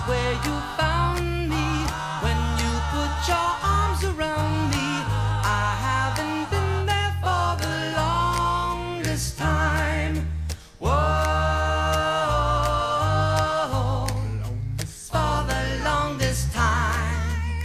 where you found me when you put your arms around me. I haven't been there for the longest time. Whoa, for the longest time.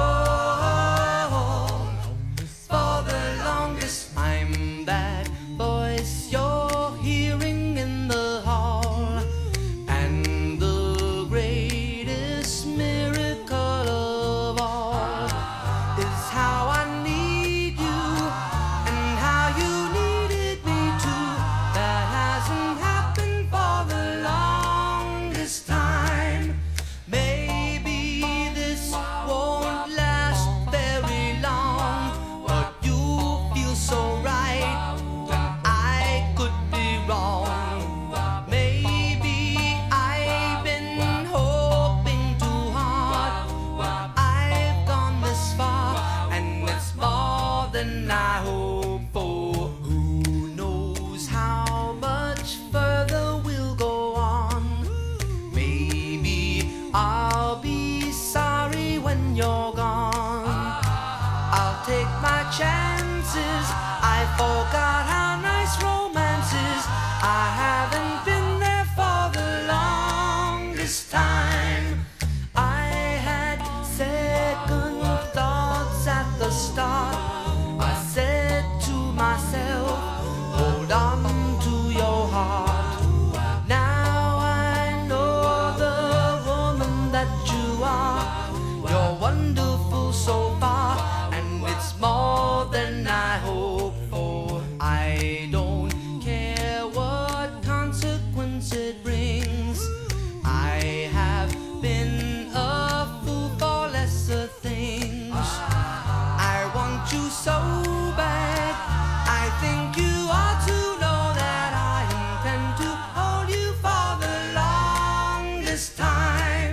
Whoa, for the longest time. That voice you're hearing in the hall, and the greatest miracle of all is how I need you and how you needed me too. That hasn't happened for the longest time. Maybe this won't last very long, but you feel so right when I could be wrong. Maybe I've been hoping too hard, but I've gone this far, and it's more than I hoped for. Who knows how much further we'll go on? Maybe I'll be sorry when you're gone. I'll take my chances. I forgot how nice romance is. I haven't been there for the longest time. I had second thoughts at the start. I said to myself, hold on to your heart. Now I know the woman that you are. You're wonderful so far, and it's more than I hoped for. I don't care what consequence it brings. I have been a fool for lesser things. I want you so bad. I think you ought to know that I intend to hold you for the longest time.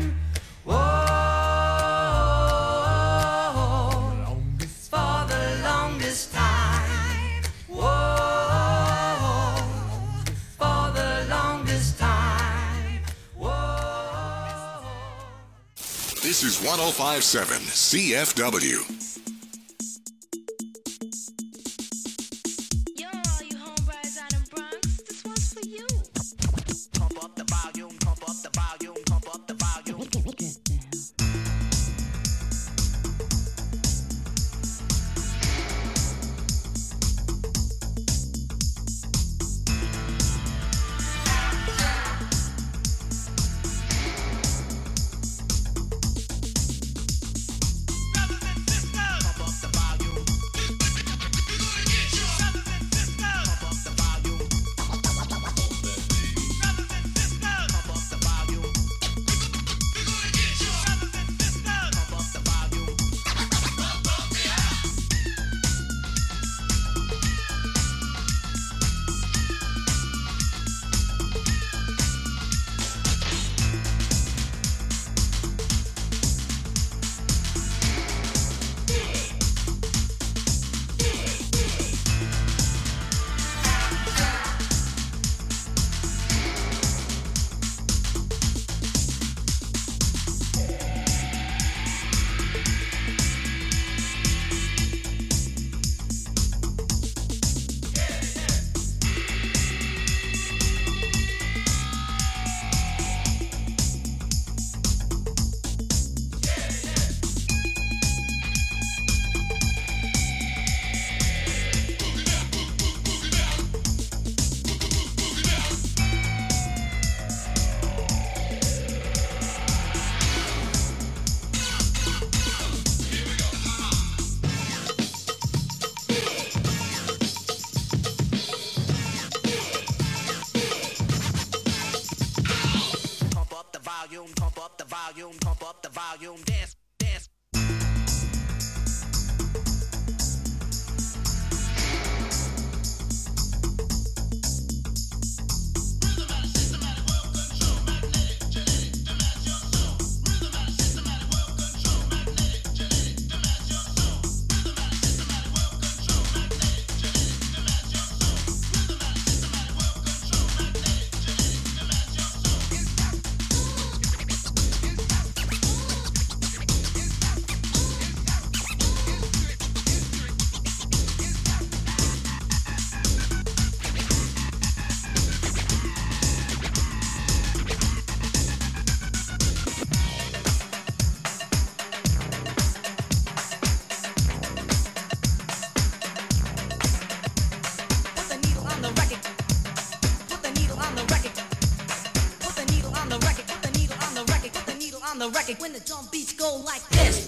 Whoa, for the longest time. Whoa, for the longest time. Whoa. This is 1057 CFW. Yo, all you homeboys out in Bronx, this one's for you. Pump up the volume, pump up the volume, pump up the volume. Get down. Pump up the volume. Pump up the volume. Pump up the volume. Pump up the volume. Pump up the volume, pump up the volume, pump up the volume, dance, dance. on the record when the drum beats go like this.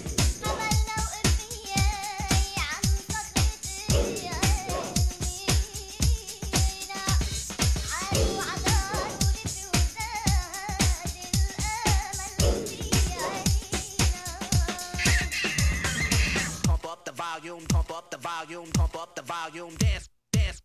Pump up the volume, pump up the volume, pump up the volume, dance, dance.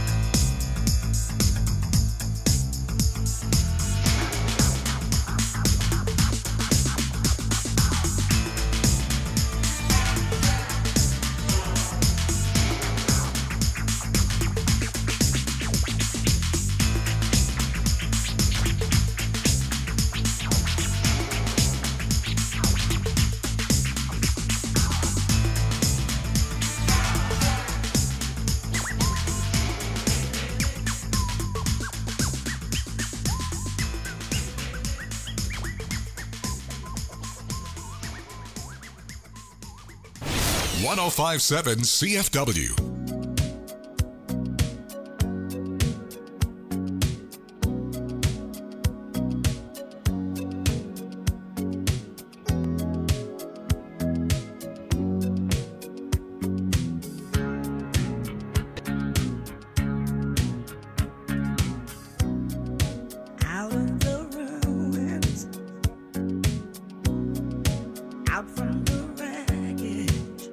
1057 CFW. Out of the ruins, out from the wreckage,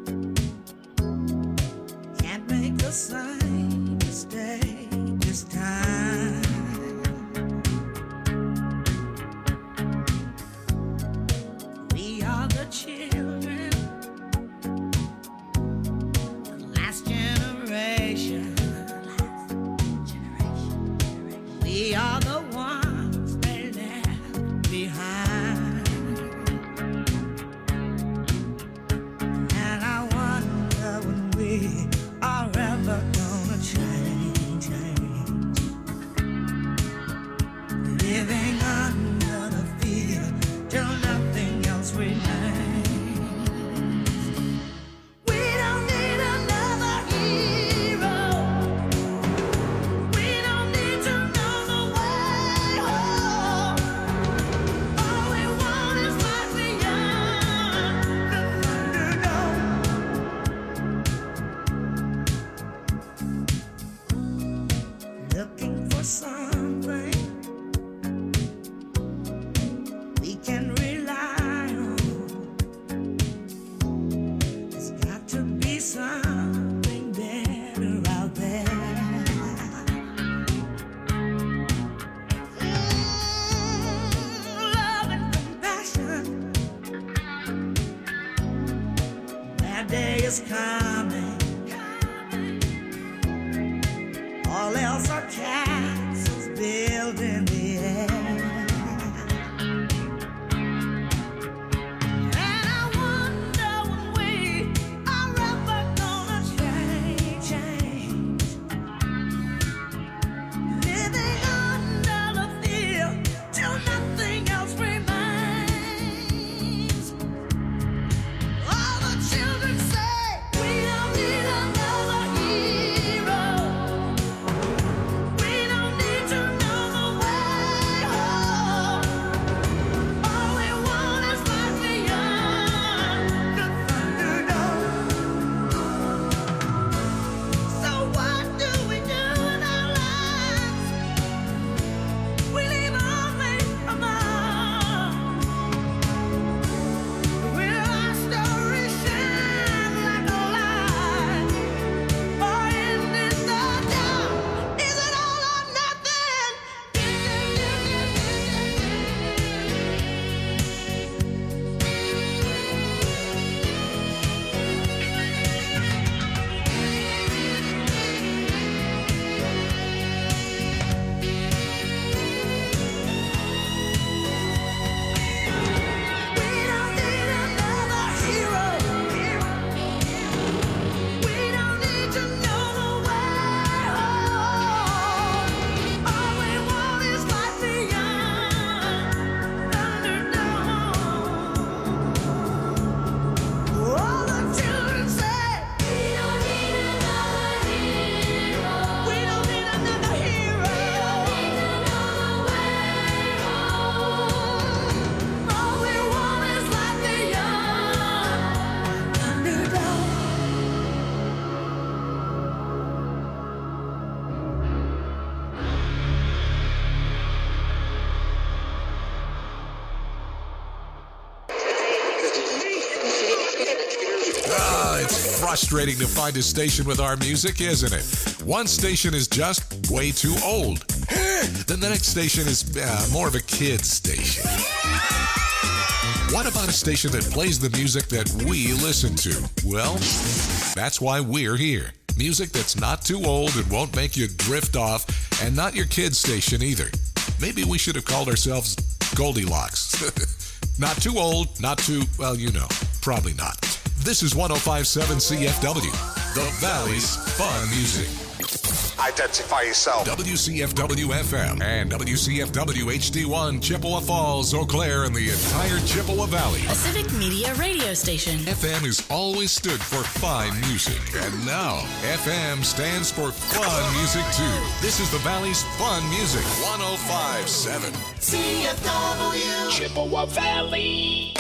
can't make the same mistake this time. We are the children, the last generation. We are the ones they left behind. And I wonder when we are ever gonna change. Living under the fear till nothing else remains. We don't need another hero. We don't need to know the way home. All we want is life beyond the Thunderdome. Looking for something we can rely on. There's got to be something better out there. Love and compassion. That day is coming. All else are castles built in the air. And I wonder when we are ever gonna change. Living under the fear till nothing else remains. All the children say we don't need another hero. We It's frustrating to find a station with our music, isn't it? One station is just way too old. Then the next station is more of a kid's station. What about a station that plays the music that we listen to? Well, that's why we're here. Music that's not too old and won't make you drift off, and not your kid's station either. Maybe we should have called ourselves Goldilocks. Not too old, not too, well, you know, probably not. This is 105.7 CFW, the Valley's Fun Music. Identify yourself. WCFW FM and WCFW HD1, Chippewa Falls, Eau Claire, and the entire Chippewa Valley. A civic media radio station. FM has always stood for fine music, and now FM stands for fun music too. This is the Valley's Fun Music, 105.7 CFW. Chippewa Valley.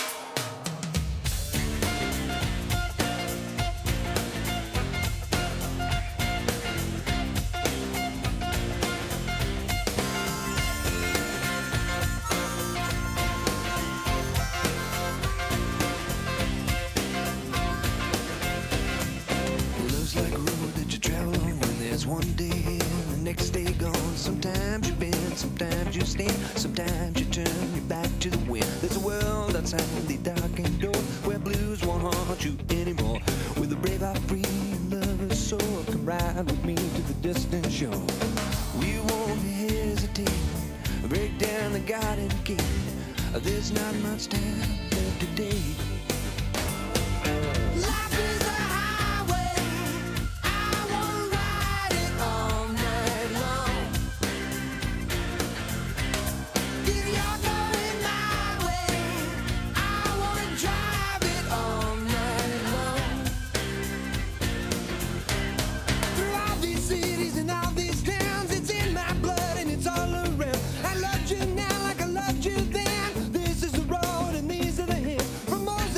Love's like a road that you travel on when there's one day here and the next day gone. Sometimes you bend, sometimes you stand, sometimes you turn your back to the wind. There's a world outside the darkened door where blues won't haunt you anymore. With a brave heart free and lover's soul, come ride with me to the distant shore. We won't hesitate, break down the garden gate. There's not much time left today. Life is a highway, I wanna ride it all night long. If you're going my way, I wanna drive it all night long. Through all these cities and all these towns, it's in my blood and it's all around. I loved you now like I loved you then. This is the road and these are the hills. From Moses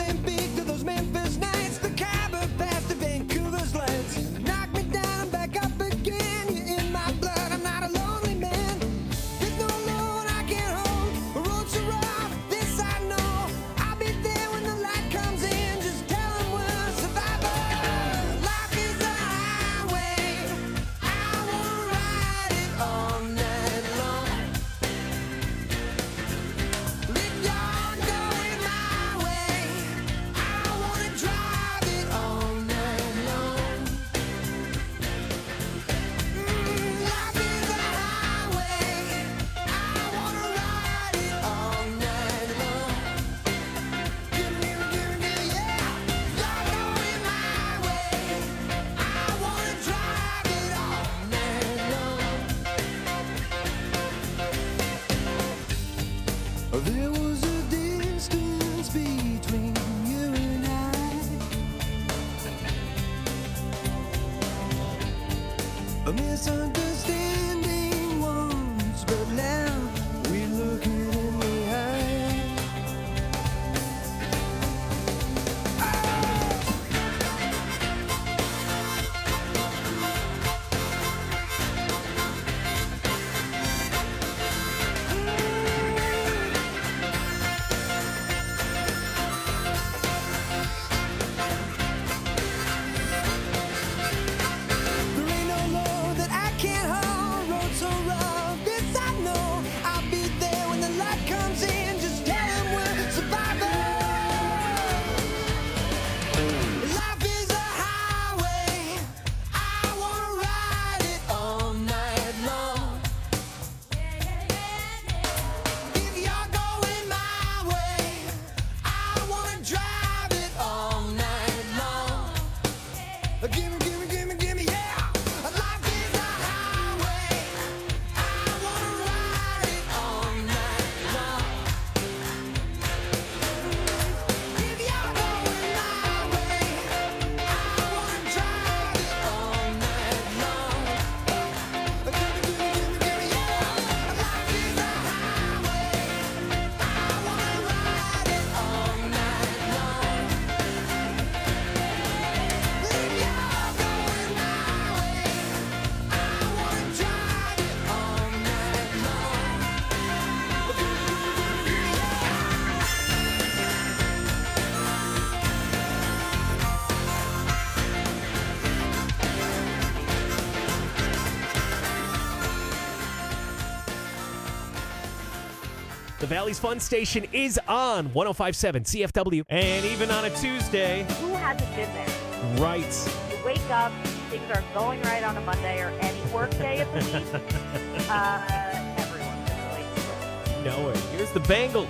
Valley's Fun Station is on 105.7 CFW. And even on a Tuesday. Who hasn't been there? Right. You wake up, things are going right on a Monday or any work day of the week. Everyone can relate to it. No way. Here's the Bangles.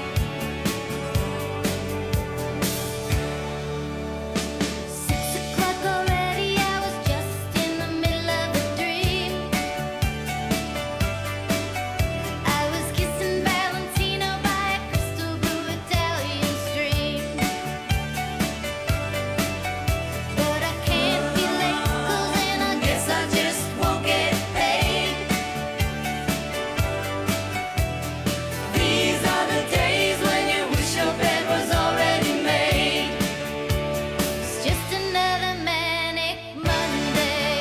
6 o'clock already, I was just in the middle of a dream. I was kissing Valentino by a crystal blue Italian stream. But I can't be late, 'cause then I guess I just won't get paid. These are the days when you wish your bed was already made. It's just another manic Monday.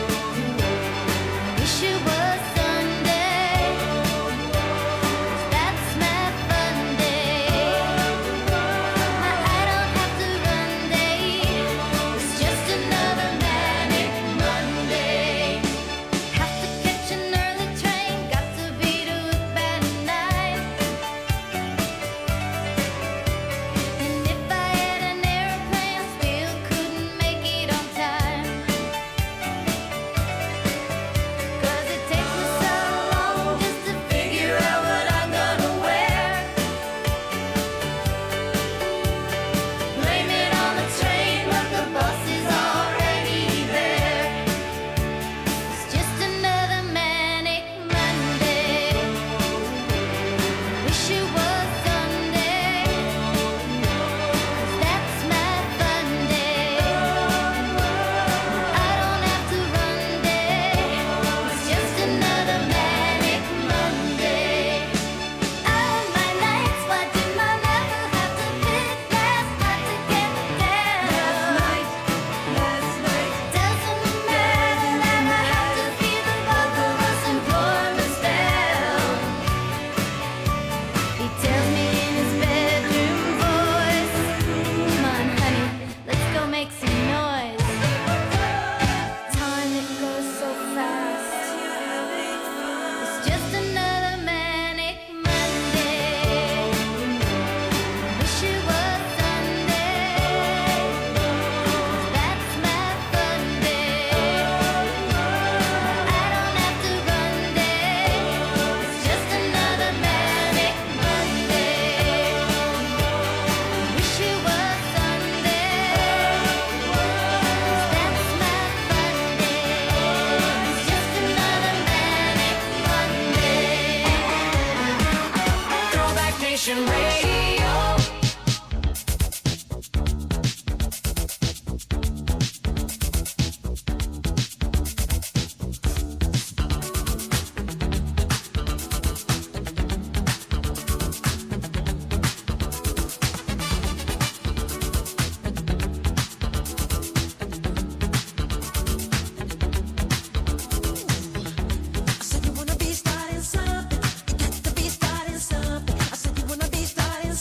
Wish it was Sunday. 'Cause that's my fun day. I don't have to run day. It's just another manic Monday. Have to catch an early train. Got to be to work by 9. And if I had an airplane, still couldn't make it on time. 'Cause it takes me so long just to figure out what I'm gonna wear. Blame it on the train, but the bus is already there. It's just another manic Monday. Wish it was Sunday. 'Cause that's my fun day. I don't have to run day. It's just another manic Monday. Oh, my nights, why did my lover have to pick last night to get down? Last night. Doesn't matter now, I have to feel the both of us and promise down. He tells me in his bedroom voice, come on, honey, let's go make some noise. Time, it goes so fast. It's just another manic Monday. Wish it was Sunday. 'Cause that's my fun day. I don't have to run day. It's just another manic Monday. Wish it was Sunday. 'Cause that's my fun day. It's just another manic Monday. Throwback Nation Radio. I said you wanna be starting something. You got to be starting something. I said you wanna be starting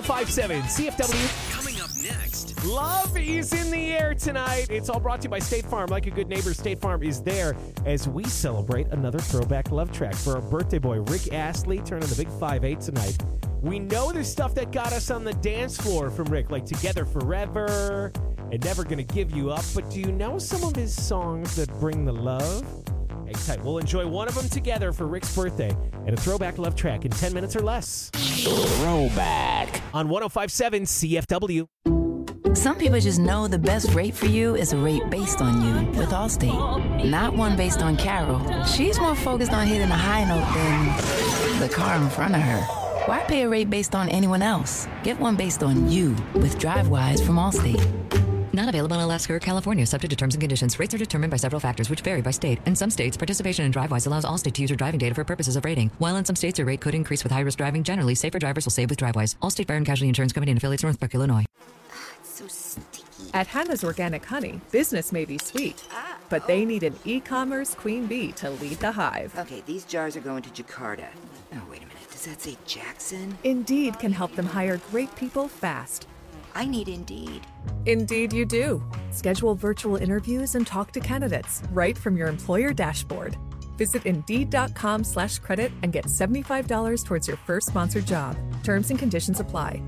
1057 CFW. Coming up next. Love is in the air tonight. It's all brought to you by State Farm. Like a good neighbor, State Farm is there as we celebrate another throwback love track for our birthday boy, Rick Astley, turning the big 5'8" tonight. We know there's stuff that got us on the dance floor from Rick, like Together Forever and Never Gonna Give You Up. But do you know some of his songs that bring the love? Hang tight. We'll enjoy one of them together for Rick's birthday and a throwback love track in 10 minutes or less. Throwback. On 1057 CFW. Some people just know the best rate for you is a rate based on you with Allstate. Not one based on Carol. She's more focused on hitting a high note than the car in front of her. Why pay a rate based on anyone else? Get one based on you with DriveWise from Allstate. Not available in Alaska or California, subject to terms and conditions. Rates are determined by several factors, which vary by state. In some states, participation in DriveWise allows Allstate to use your driving data for purposes of rating. While in some states, your rate could increase with high-risk driving. Generally, safer drivers will save with DriveWise. Allstate Fire and Casualty Insurance Company and affiliates, Northbrook, Illinois. So sticky. At Hannah's Organic Honey, business may be sweet, but they need an e-commerce queen bee to lead the hive. Okay, these jars are going to Jakarta. Oh, wait a minute. Does that say Jackson? Indeed can help them hire great people fast. I need Indeed. Indeed you do. Schedule virtual interviews and talk to candidates right from your employer dashboard. Visit Indeed.com/credit and get $75 towards your first sponsored job. Terms and conditions apply.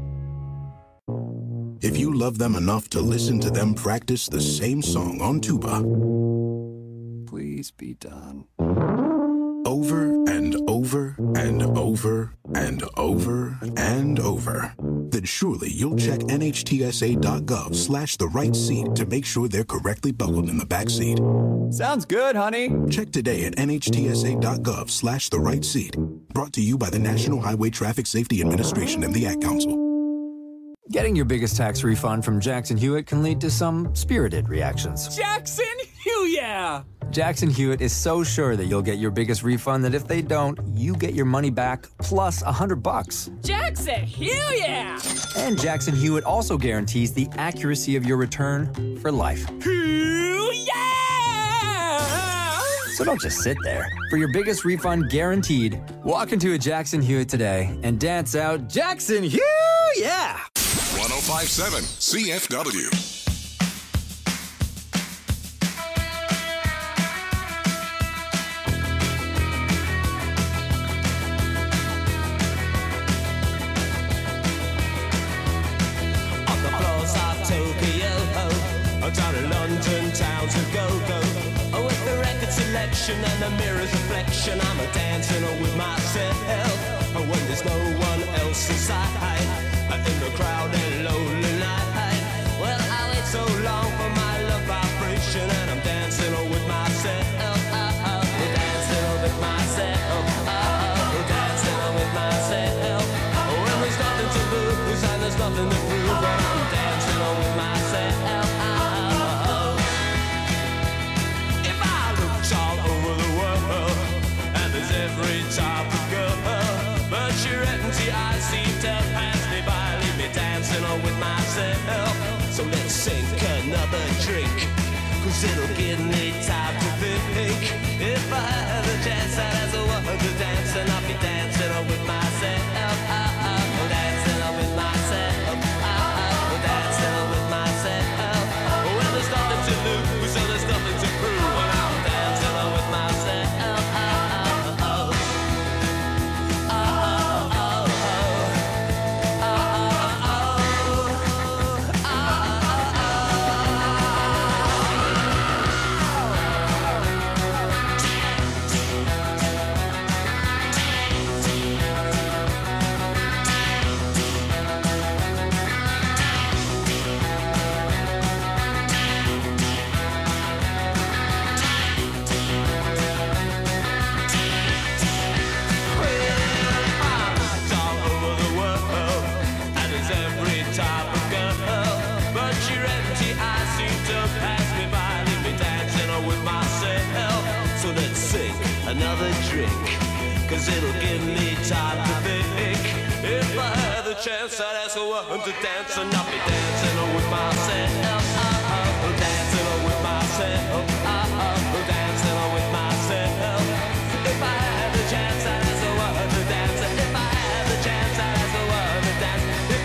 If you love them enough to listen to them practice the same song on tuba, please be done. Over and over and over and over and over, then surely you'll check NHTSA.gov/the right seat to make sure they're correctly buckled in the back seat. Sounds good, honey. Check today at NHTSA.gov/the right seat. Brought to you by the National Highway Traffic Safety Administration and the Ad Council. Getting your biggest tax refund from Jackson Hewitt can lead to some spirited reactions. Jackson Hewitt! Jackson Hewitt is so sure that you'll get your biggest refund that if they don't, you get your money back plus $100. Jackson Hewitt! And Jackson Hewitt also guarantees the accuracy of your return for life. So don't just sit there. For your biggest refund guaranteed, walk into a Jackson Hewitt today and dance out Jackson Hewitt! 1057 CFW. Down in London town to go-go, with the record selection and the mirror's reflection, I'm a dancing with myself when there's no one else inside, in the crowded lonely night. Well, I wait so long for my love vibration, and I'm dancing with myself, dancing with myself, dancing with myself. When there's nothing to lose and there's nothing to prove, but I'm dancing with myself. Every type of girl, but your empty eyes seem to pass me by, leave me dancing on with myself. So let's sink another drink, cause it'll give me time to think. If I had a chance, I'd ask a woman to dance, and I'll be dancing on with myself. Dancing on with myself. Dancing on with myself. Well, there's nothing to lose, so there's nothing to prove, and I'm dancing on with myself. Another drink, cause it'll give me time to think. If I had the chance, I'd ask a woman to dance, and I'll be dancing with myself. Dancing with myself. Dancing with myself. If I had the chance, I'd ask a woman to dance. If I had the chance, I'd ask a woman to dance. If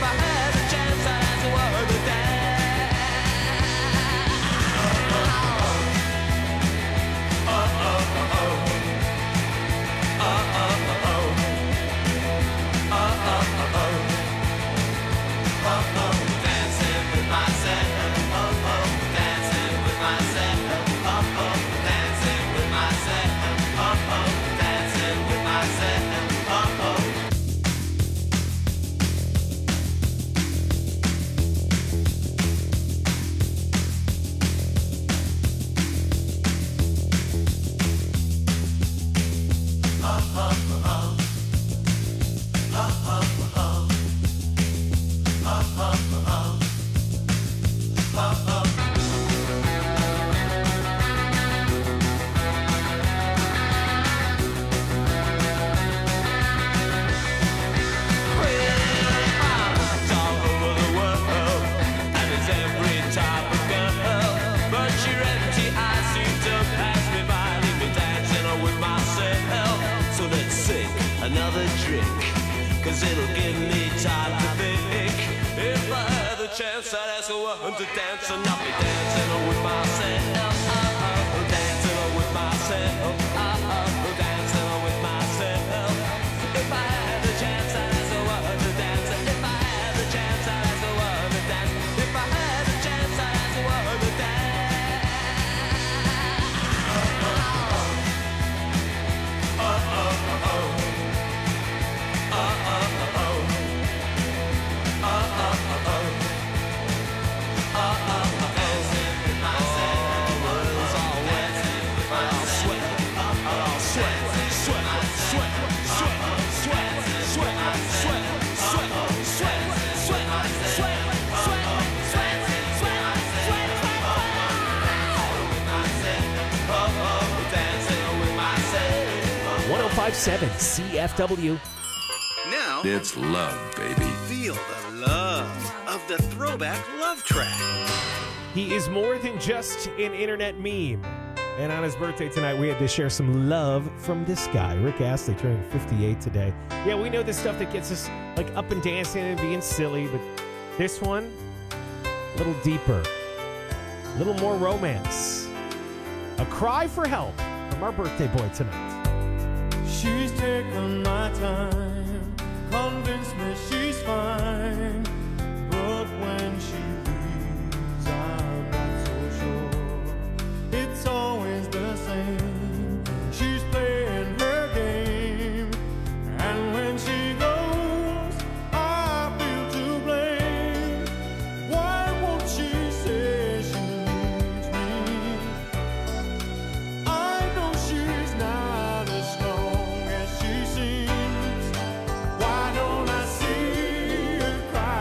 Another drink, cause it'll give me time to think. If I had the chance, I'd ask a woman to dance, and I'll be dancing with myself. Dancing with myself. Dancing with myself. If I had the chance, I'd ask a woman to dance. If I had the chance, I'd ask a woman to dance. If I had the chance, I'd ask a woman to dance. CFW. Now it's love, baby. Feel the love of the throwback love track. He is more than just an internet meme. And on his birthday tonight, we had to share some love from this guy, Rick Astley, turning 58 today. Yeah, we know the stuff that gets us like up and dancing and being silly, but this one, a little deeper, a little more romance. A cry for help from our birthday boy tonight. She's taken my time, convinced me she's fine, but when she leaves, I'm not so sure. It's always the same. She's playing her game, and when she goes, I feel to blame. Why won't she say she needs me? I know she's not as strong as she seems. Why don't I see her cry?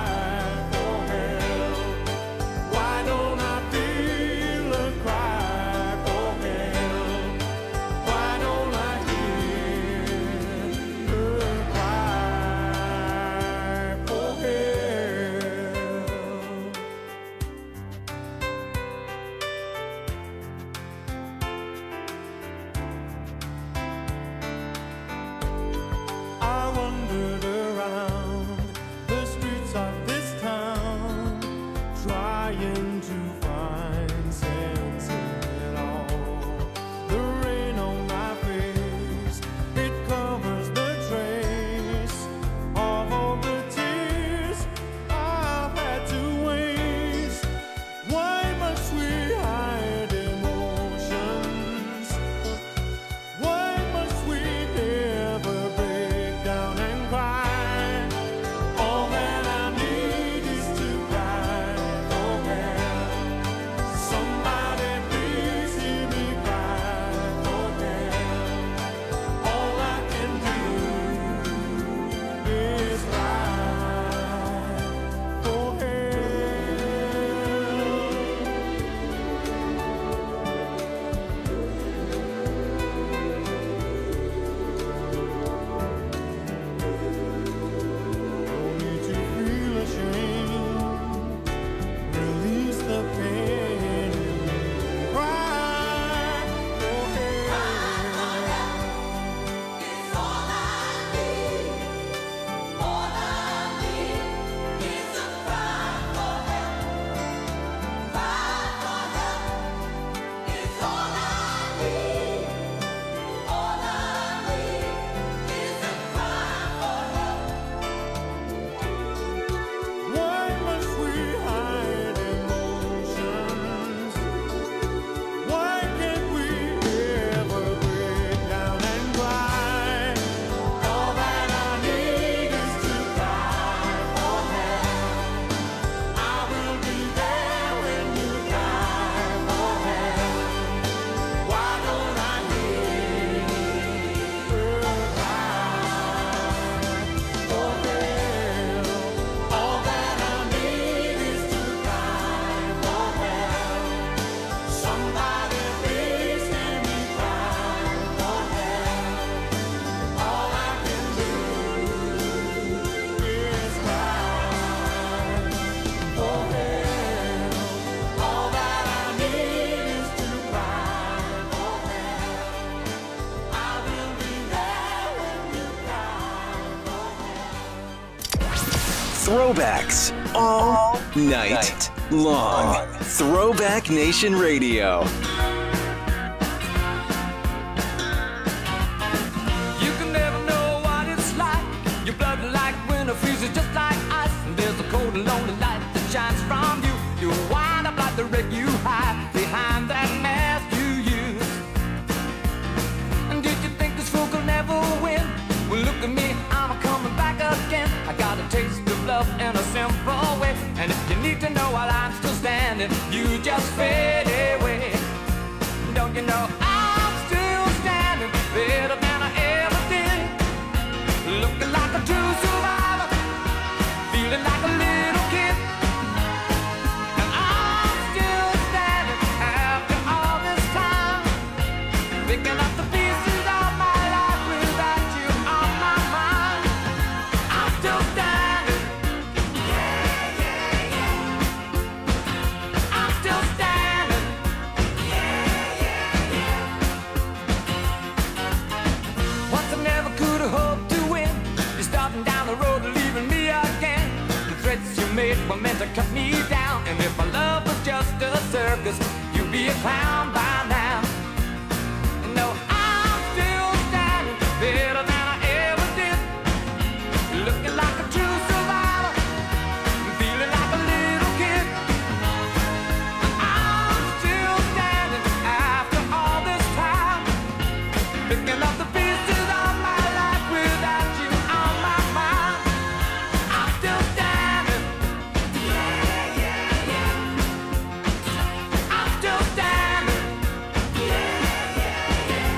Throwbacks all night long. Throwback Nation Radio. You can never know what it's like. Your blood like winter freezes just like ice. And there's a cold and lonely light that shines from you. You wind up like the wreck you hide behind that mask you use. And did you think this fool could never win? Well, look at me, I'm coming back again. I got a taste of love in a simple way. And if you need to know while I'm still standing, you just fade away. Don't you know I'm still standing better than I ever did? Looking like a true survivor, feeling like a little kid. And I'm still standing after all this time, picking up the pieces of my life without you on my mind. I'm still standing. Yeah, yeah, yeah. I'm still standing. Yeah, yeah, yeah. Once I never could have hoped to win. You're starting down the road, leaving me again. The threats you made were meant to cut me down. And if my love was just a circus, you'd be a clown by now. No, I'm still standing better than I ever did. Looking like a true survivor, feeling like a little kid. I'm still standing after all this time, picking up the pieces of my life without you on my mind. I'm still standing. Yeah, yeah, yeah. I'm still standing. Yeah, yeah, yeah.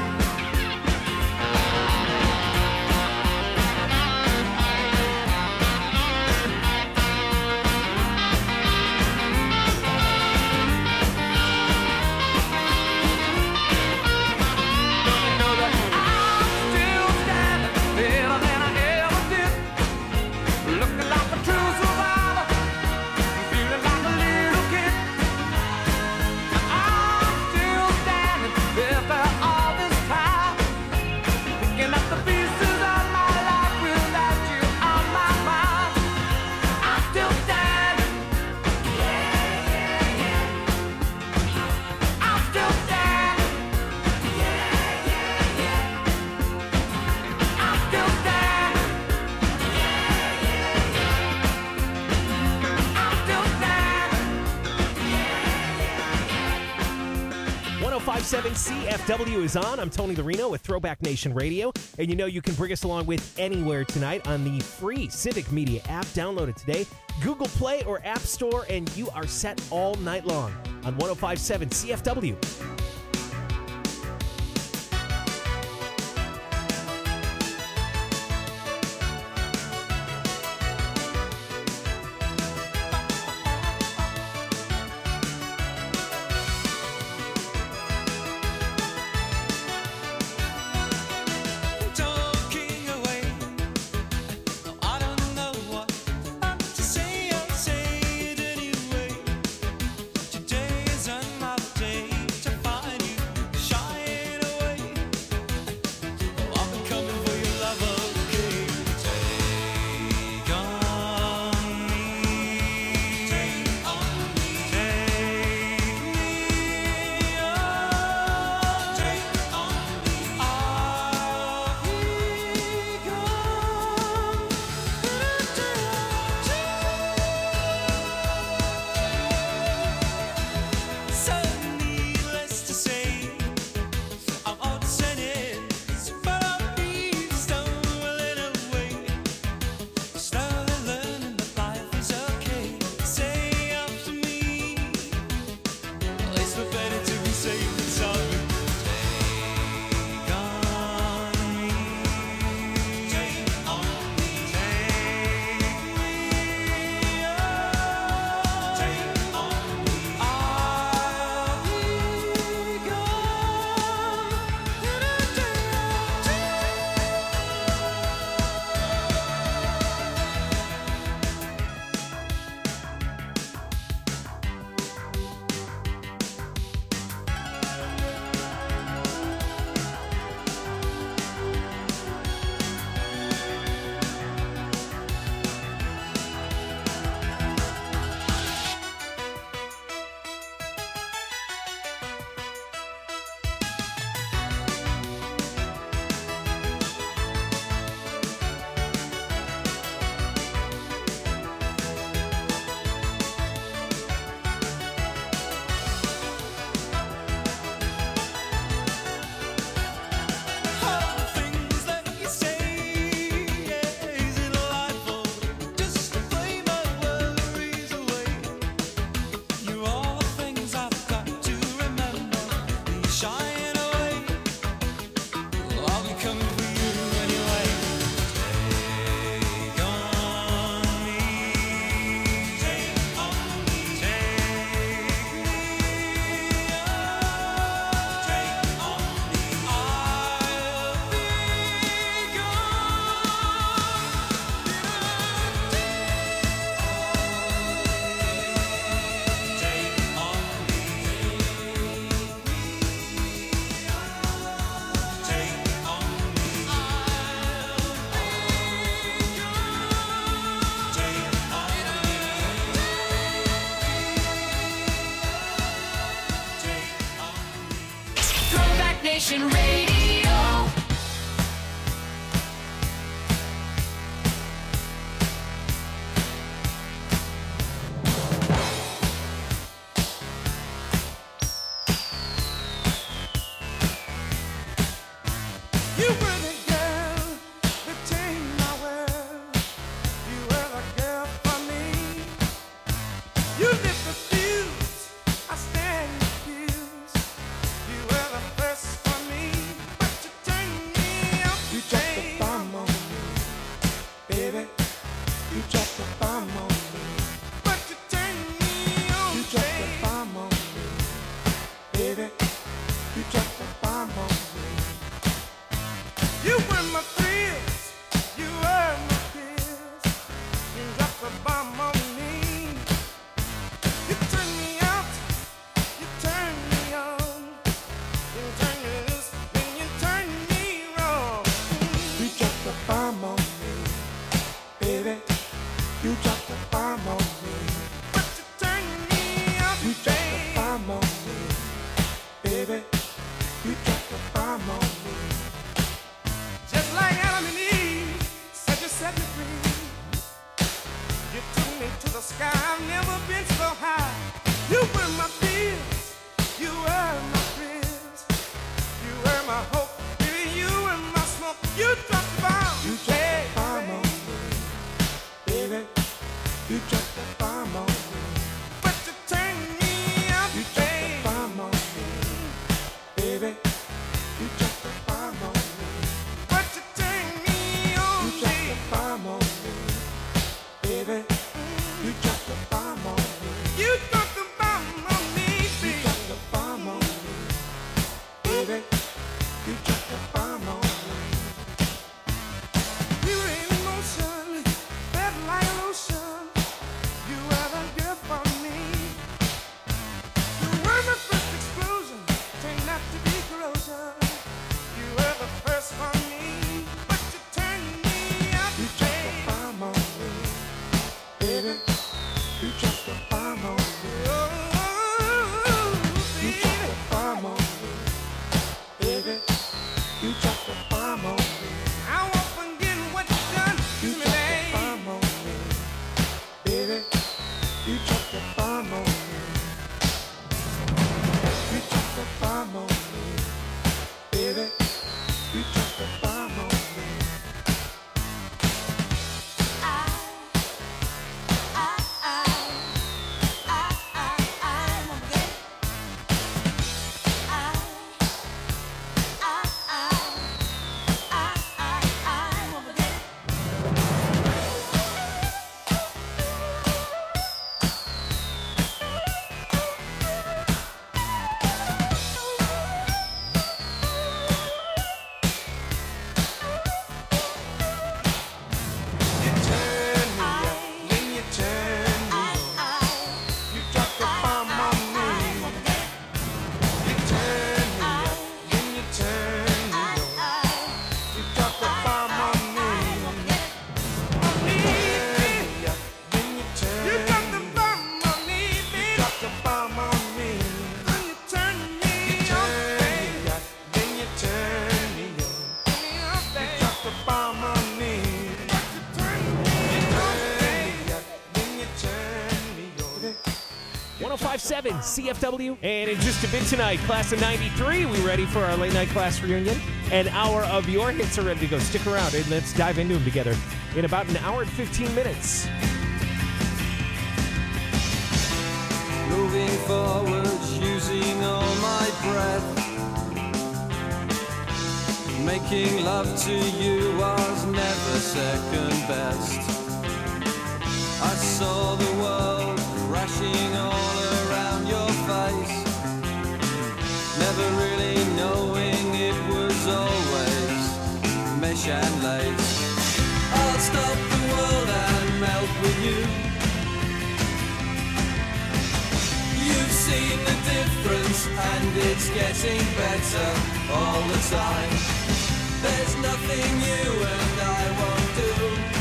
Know that I'm still standing better than I ever did. Looking like a true survivor, feeling like a little kid. I'm still standing after all this time, picking up the pieces of my life without you on my mind. I'm still standing. Yeah, yeah, yeah. I'm still standing. Yeah, yeah, yeah. I'm still standing. Yeah, yeah, yeah. I'm still standing. 1057 CFW is on. I'm Tony Larino with Throwback Nation Radio. And you know you can bring us along with anywhere tonight on the free Civic Media app. Download it today. Google Play or App Store, and you are set all night long on 1057 CFW. Talking away. I don't know what to say. I'll say it anyway. Today is another day to find. dropped the bomb. You dropped the bomb on me, baby. You dropped the bomb on me. But you turned me up, you dropped the bomb on me, baby. You dropped the bomb on me. But you turned me on, you dropped the bomb on me, baby. You dropped the bomb on me. You dropped the bomb on me, baby. You dropped the bomb on me, baby. You dropped the bomb on me. We were in motion, felt like lotion. You were the gift for me. You were my first explosion, turned out to be corrosion. You were the first for me, but you turned me up. You dropped the bomb on me, baby. You dropped the bomb on me. Oh, you dropped the bomb on me, baby. You dropped the bomb on me. I won't forget what you done to me, baby. Baby, you dropped the bomb on me. You dropped the bomb on me, baby. You dropped the bomb on me. You turn me up, then you turn me on. You dropped the bomb on me. You turn me up, then you turn me on. You dropped the bomb on me. You turn me up, then you turn me on. You dropped the bomb on me, baby. You dropped the bomb on me. Then you turn me on, baby. Then you turn me on. You dropped the bomb on me. 1057 CFW. And in just a bit tonight, class of 93, we ready for our late night class reunion. An hour of your hits are ready to go. Stick around and let's dive into them together in about an hour and 15 minutes. Moving forward, using all my breath. Making love to you was never second best. I saw the world crashing all around your face, never really knowing it was always mesh and lace. I'll stop the world and melt with you. You've seen the difference and it's getting better all the time. There's nothing you and I won't do.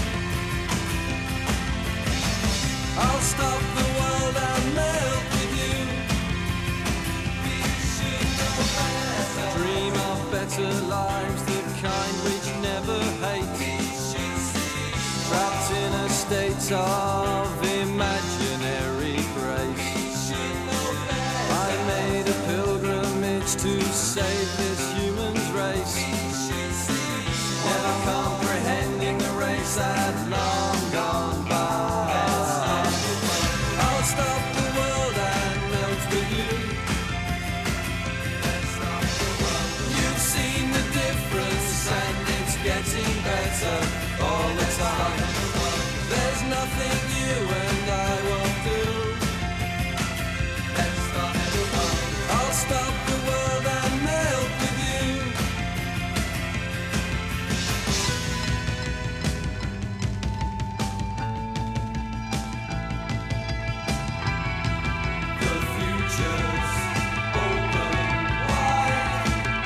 I'll stop the world and melt with you. We should know better. Dream of better lives, the kind which never hate. Trapped in a state of imaginary grace. I made a pilgrimage to save this human's race. Never comprehending the race that long gone by. I'll stop the world and melt with you. You've seen the difference and it's getting better all the time. There's nothing you and I won't do. I'll stop the world and melt with you. The future's open wide.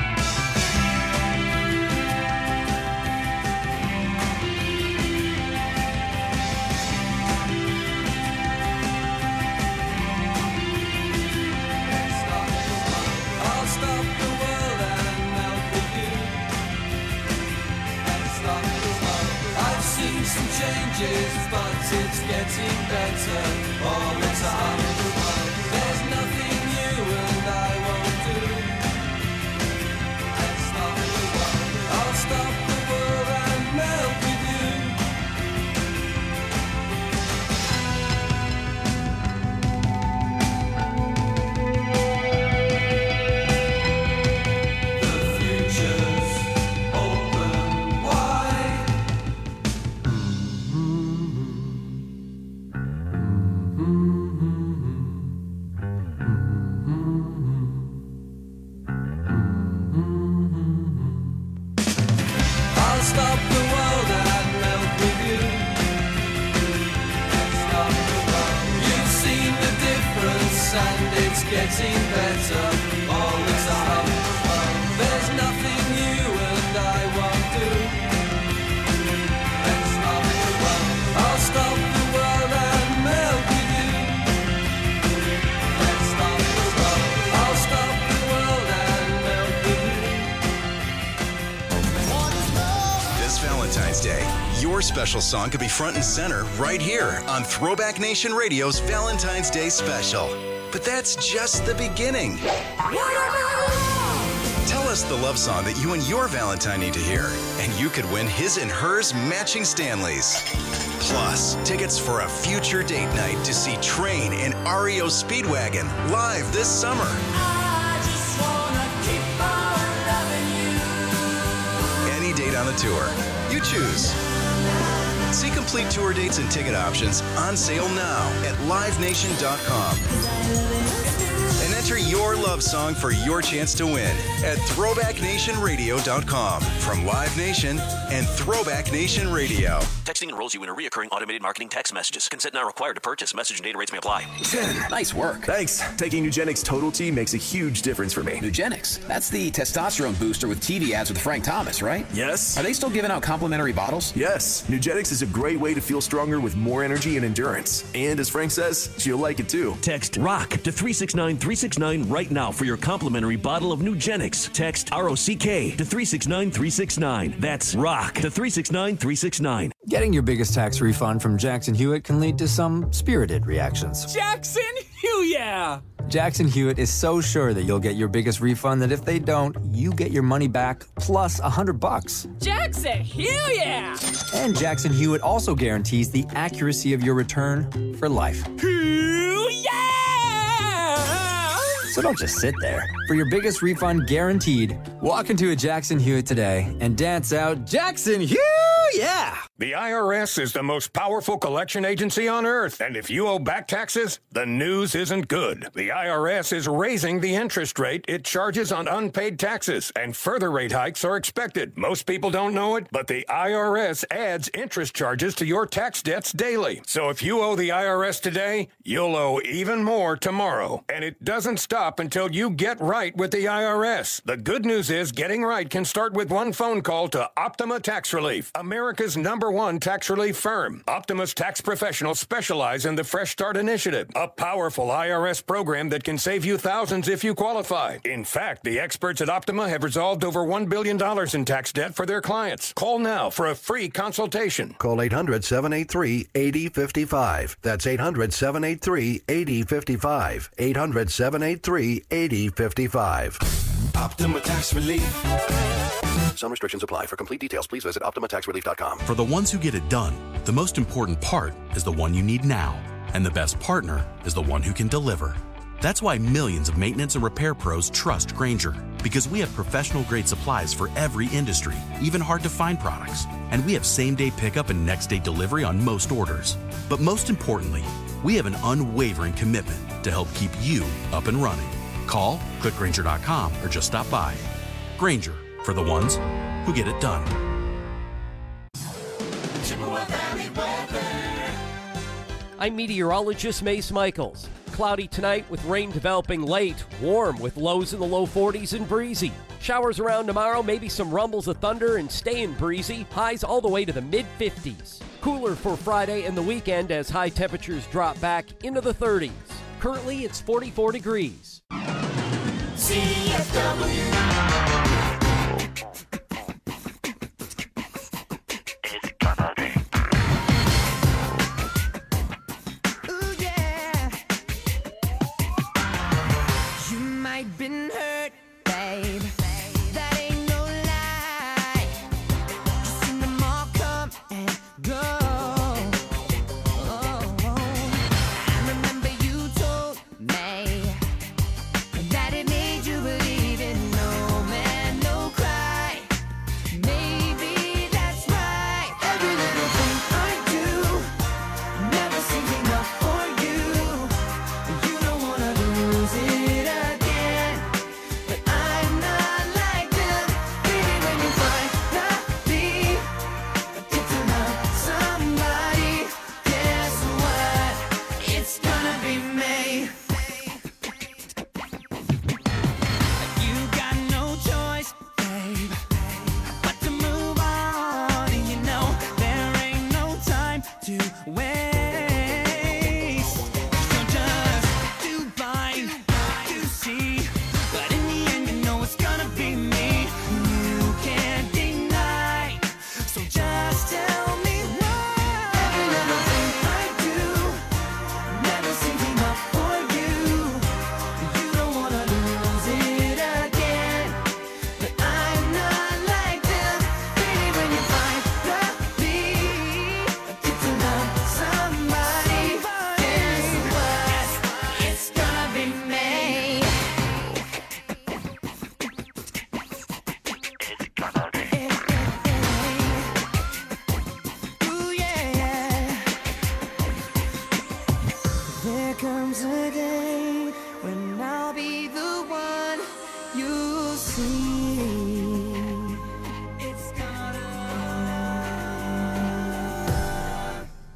I'll stop the world and melt with you. I've seen some changes, but it's getting better all the time. There's nothing you and I won't do. I'll stop the world worse and it's getting better all the time. There's nothing you and I won't do. Let's stop the world. I'll stop the world and melt with you. Let's stop the world. I'll stop the world and melt with you. This Valentine's Day, your special song could be front and center right here on Throwback Nation Radio's Valentine's Day special. But that's just the beginning. Tell us the love song that you and your Valentine need to hear, and you could win his and hers matching Stanleys. Plus, tickets for a future date night to see Train and REO Speedwagon live this summer. Any date on the tour, you choose. See complete tour dates and ticket options on sale now at livenation.com. And enter your love song for your chance to win at throwbacknationradio.com from Live Nation and Throwback Nation Radio. Texting enrolls you in a recurring automated marketing text messages. Consent not required to purchase. Message and data rates may apply. 10. Nice work. Thanks. Taking Nugenix Total T makes a huge difference for me. Nugenix? That's the testosterone booster with TV ads with Frank Thomas, right? Yes. Are they still giving out complimentary bottles? Yes. Nugenix is a great way to feel stronger with more energy and endurance. And as Frank says, you'll like it too. Text ROCK to 369-369 right now for your complimentary bottle of Nugenix. Text ROCK to 369-369. That's ROCK to 369-369. Getting your biggest tax refund from Jackson Hewitt can lead to some spirited reactions. Jackson Hewitt! Jackson Hewitt is so sure that you'll get your biggest refund that if they don't, you get your money back plus $100. Jackson Hewitt! And Jackson Hewitt also guarantees the accuracy of your return for life. So don't just sit there. For your biggest refund guaranteed, walk into a Jackson Hewitt today and dance out Jackson Hewitt! Yeah! The IRS is the most powerful collection agency on earth, and if you owe back taxes, the news isn't good. The IRS is raising the interest rate it charges on unpaid taxes, and further rate hikes are expected. Most people don't know it, but the IRS adds interest charges to your tax debts daily. So if you owe the IRS today, you'll owe even more tomorrow. And it doesn't stop until you get right with the IRS. The good news is getting right can start with one phone call to Optima Tax Relief, America's #1 tax relief firm. Optima's tax professionals specialize in the Fresh Start Initiative, a powerful IRS program that can save you thousands if you qualify. In fact, the experts at Optima have resolved over $1 billion in tax debt for their clients. Call now for a free consultation. Call 800-783-8055. That's 800-783-8055. 800-783-8055. Optima Tax Relief. Some restrictions apply. For complete details, please visit OptimaTaxRelief.com. For the ones who get it done, the most important part is the one you need now. And the best partner is the one who can deliver. That's why millions of maintenance and repair pros trust Grainger. Because we have professional-grade supplies for every industry, even hard-to-find products. And we have same-day pickup and next-day delivery on most orders. But most importantly, we have an unwavering commitment to help keep you up and running. Call, click Grainger.com, or just stop by. Grainger, for the ones who get it done. I'm meteorologist Mace Michaels. Cloudy tonight with rain developing late. Warm with lows in the low 40s and breezy. Showers around tomorrow, maybe some rumbles of thunder and staying breezy. Highs all the way to the mid-50s. Cooler for Friday and the weekend as high temperatures drop back into the 30s. Currently, it's 44 degrees. Ooh, yeah. You might been hurt, babe. That ain't no lie. You seen them all come and go. I remember you told me that it made you believe in no man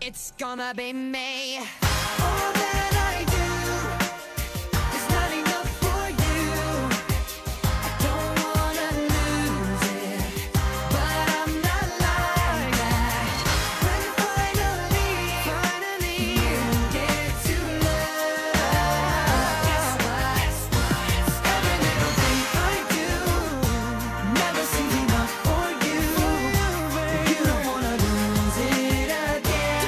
It's gonna be me. All that I do is not enough for you. I don't wanna lose it, but I'm not like that. When finally you get to love, guess what? Every little thing I do never seems enough for you. You don't wanna lose it again.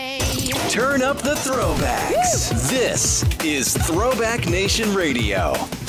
Turn up the throwbacks. This is Throwback Nation Radio.